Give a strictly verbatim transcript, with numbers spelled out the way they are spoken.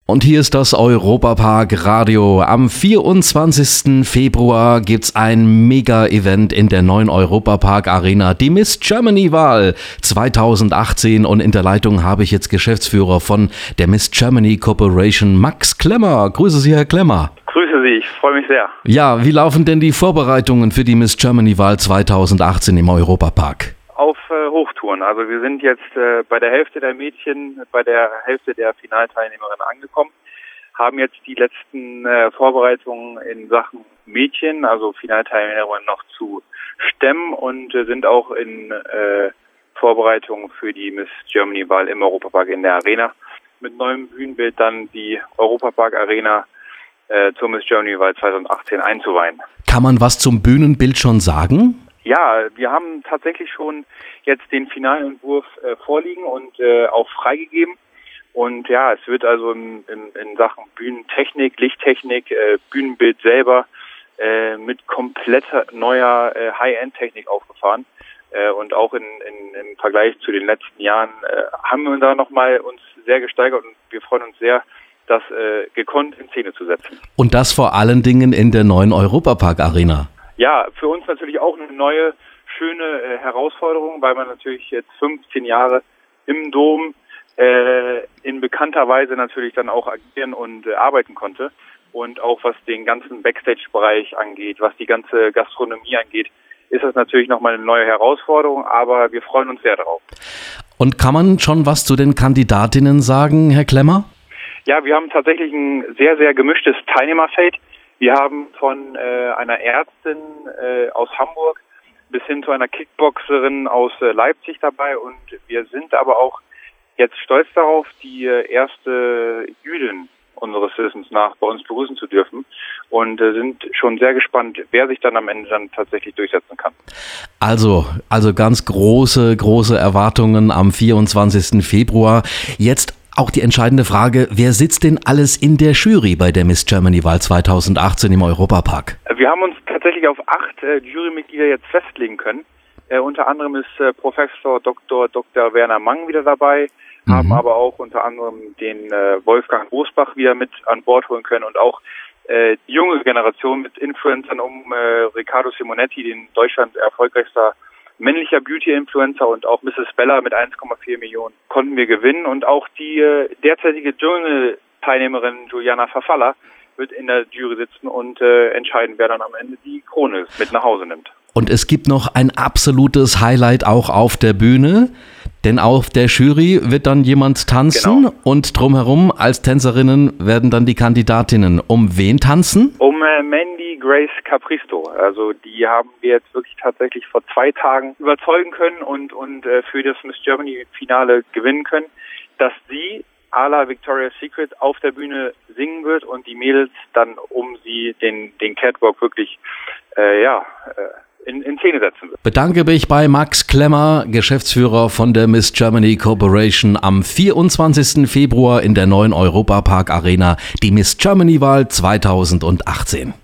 Und hier ist das Europapark Radio. Am vierundzwanzigsten Februar gibt's ein Mega-Event in der neuen Europapark Arena, die Miss Germany-Wahl zweitausendachtzehn. Und in der Leitung habe ich jetzt Geschäftsführer von der Miss Germany Corporation, Max Klemmer. Grüße Sie, Herr Klemmer. Grüße Sie, ich freue mich sehr. Ja, wie laufen denn die Vorbereitungen für die Miss Germany-Wahl zweitausendachtzehn im Europapark? Auf äh, Hochtouren. Also wir sind jetzt äh, bei der Hälfte der Mädchen, bei der Hälfte der Finalteilnehmerinnen angekommen, haben jetzt die letzten äh, Vorbereitungen in Sachen Mädchen, also Finalteilnehmerinnen, noch zu stemmen und äh, sind auch in äh, Vorbereitungen für die Miss Germany-Wahl im Europapark in der Arena. Mit neuem Bühnenbild dann die Europapark Arena äh, zur Miss Germany-Wahl zweitausendachtzehn einzuweihen. Kann man was zum Bühnenbild schon sagen? Ja, wir haben tatsächlich schon jetzt den Finalentwurf äh, vorliegen und äh, auch freigegeben. Und ja, es wird also in, in, in Sachen Bühnentechnik, Lichttechnik, äh, Bühnenbild selber äh, mit kompletter neuer äh, High-End-Technik aufgefahren. Äh, und auch in, in, im Vergleich zu den letzten Jahren äh, haben wir da nochmal uns sehr gesteigert und wir freuen uns sehr, das äh, gekonnt in Szene zu setzen. Und das vor allen Dingen in der neuen Europapark Arena. Ja, für uns natürlich auch eine neue, schöne äh, Herausforderung, weil man natürlich jetzt fünfzehn Jahre im Dom äh, in bekannter Weise natürlich dann auch agieren und äh, arbeiten konnte. Und auch was den ganzen Backstage-Bereich angeht, was die ganze Gastronomie angeht, ist das natürlich nochmal eine neue Herausforderung, aber wir freuen uns sehr darauf. Und kann man schon was zu den Kandidatinnen sagen, Herr Klemmer? Ja, wir haben tatsächlich ein sehr, sehr gemischtes Teilnehmerfeld. Wir haben von äh, einer Ärztin äh, aus Hamburg bis hin zu einer Kickboxerin aus äh, Leipzig dabei und wir sind aber auch jetzt stolz darauf, die äh, erste Jüdin unseres Wissens nach bei uns begrüßen zu dürfen und äh, sind schon sehr gespannt, wer sich dann am Ende dann tatsächlich durchsetzen kann. Also, also ganz große, große Erwartungen am vierundzwanzigsten Februar. Jetzt auch die entscheidende Frage, wer sitzt denn alles in der Jury bei der Miss Germany-Wahl zweitausendachtzehn im Europapark? Wir haben uns tatsächlich auf acht äh, Jurymitglieder jetzt festlegen können. Äh, unter anderem ist äh, Professor Doktor Doktor Werner Mang wieder dabei, mhm. haben aber auch unter anderem den äh, Wolfgang Bosbach wieder mit an Bord holen können und auch äh, die junge Generation mit Influencern um äh, Riccardo Simonetti, den Deutschland erfolgreichster männlicher Beauty-Influencer und auch Misses Bella mit eins Komma vier Millionen konnten wir gewinnen. Und auch die äh, derzeitige Dschungel-Teilnehmerin Juliana Verfalla wird in der Jury sitzen und äh, entscheiden, wer dann am Ende die Krone mit nach Hause nimmt. Und es gibt noch ein absolutes Highlight auch auf der Bühne, denn auf der Jury wird dann jemand tanzen genau. Und drumherum als Tänzerinnen werden dann die Kandidatinnen um wen tanzen? Um äh, Mandy Grace Capristo. Also die haben wir jetzt wirklich tatsächlich vor zwei Tagen überzeugen können und, und äh, für das Miss Germany Finale gewinnen können, dass sie à la Victoria's Secret auf der Bühne singen wird und die Mädels dann um sie den, den Catwalk wirklich äh, ja äh, In, in Szene setzen wird. Bedanke mich bei Max Klemmer, Geschäftsführer von der Miss Germany Corporation, am vierundzwanzigsten Februar in der neuen Europapark Arena, die Miss Germany-Wahl zweitausendachtzehn.